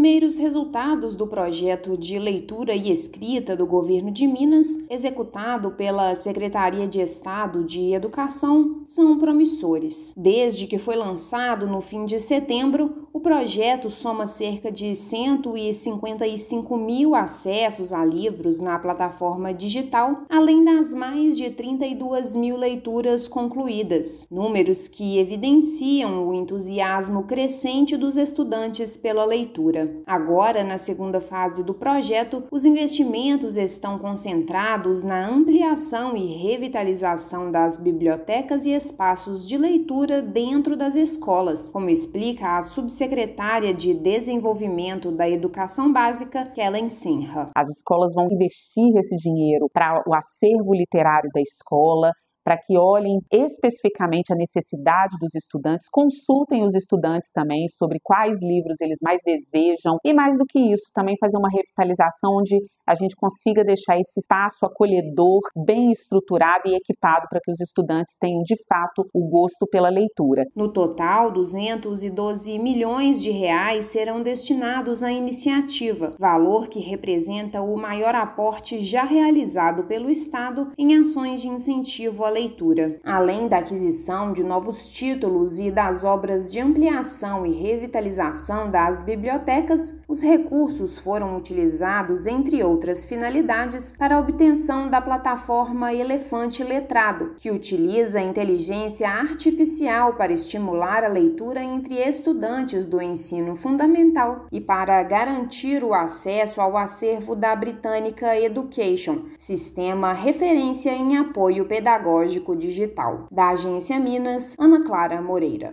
primeiros resultados do projeto de leitura e escrita do governo de Minas, executado pela Secretaria de Estado de Educação, são promissores. Desde que foi lançado no fim de setembro, o projeto soma cerca de 155 mil acessos a livros na plataforma digital, além das mais de 32 mil leituras concluídas, números que evidenciam o entusiasmo crescente dos estudantes pela leitura. Agora, na segunda fase do projeto, os investimentos estão concentrados na ampliação e revitalização das bibliotecas e espaços de leitura dentro das escolas, como explica a subsecretária de Desenvolvimento da Educação Básica, Kellen Senra. As escolas vão investir esse dinheiro para o acervo literário da escola, para que olhem especificamente a necessidade dos estudantes, consultem os estudantes também sobre quais livros eles mais desejam e, mais do que isso, também fazer uma revitalização onde a gente consiga deixar esse espaço acolhedor bem estruturado e equipado para que os estudantes tenham, de fato, o gosto pela leitura. No total, 212 milhões de reais serão destinados à iniciativa, valor que representa o maior aporte já realizado pelo Estado em ações de incentivo à leitura. Além da aquisição de novos títulos e das obras de ampliação e revitalização das bibliotecas, os recursos foram utilizados, entre outras finalidades, para a obtenção da plataforma Elefante Letrado, que utiliza a inteligência artificial para estimular a leitura entre estudantes do ensino fundamental e para garantir o acesso ao acervo da Britânica Education, sistema referência em apoio pedagógico digital. Da Agência Minas, Ana Clara Moreira.